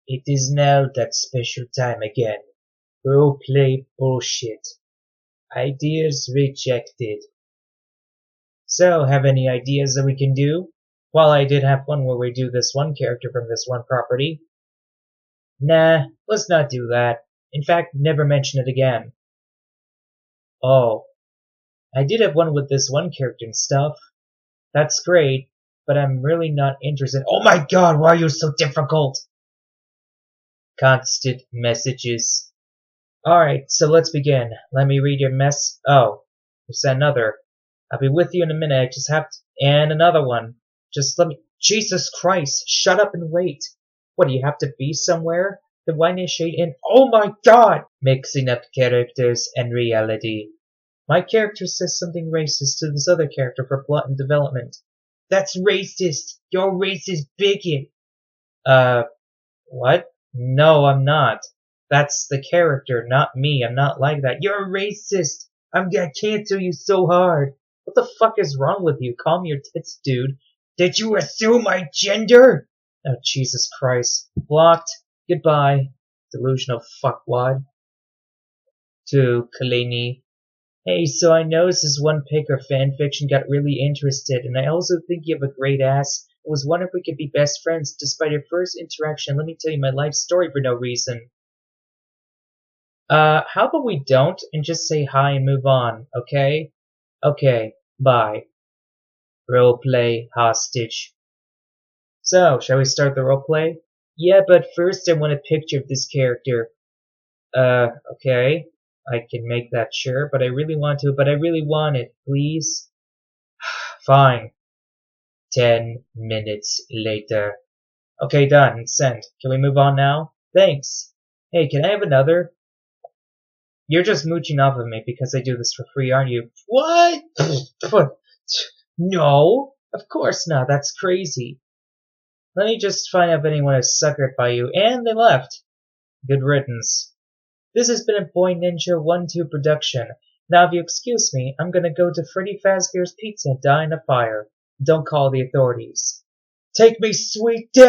It is now that special time again. Roleplay bullshit. Ideas rejected. So, have any ideas that we can do? Well, I did have one where we do this one character from this one property. Nah, let's not do that. In fact, never mention it again. Oh, I did have one with this one character and stuff. That's great, but I'm really not interested. Oh my god, why are you so difficult? Constant messages. Alright, so let's begin. Let me read your mess. Oh, there's another. I'll be with you in a minute. I just have to. And another one. Just let me. Jesus Christ, shut up and wait. What, do you have to be somewhere? Then why initiate in. Oh my god! Mixing up characters and reality. My character says something racist to this other character for plot and development. That's racist! You're a racist bigot! What? No, I'm not. That's the character, not me. I'm not like that. You're a racist! I'm gonna cancel you so hard! What the fuck is wrong with you? Calm your tits, dude. Did you assume my gender? Oh, Jesus Christ. Blocked. Goodbye. Delusional fuckwad. To Kalini. Hey, so I noticed this one pic or fanfiction got really interested, and I also think you have a great ass. I was wondering if we could be best friends despite our first interaction. Let me tell you my life story for no reason. How about we don't and just say hi and move on, okay? Okay, bye. Roleplay hostage. So, shall we start the roleplay? Yeah, but first I want a picture of this character. Okay. I can make that sure, but I really want it, please. Fine. 10 minutes later. Okay, done. Sent. Can we move on now? Thanks. Hey, can I have another? You're just mooching off of me because I do this for free, aren't you? What? No, of course not. That's crazy. Let me just find out if anyone is suckered by you. And they left. Good riddance. This has been a Boy Ninja 1-2 production. Now if you excuse me, I'm gonna go to Freddy Fazbear's Pizza and die in a fire. Don't call the authorities. Take me, sweet death!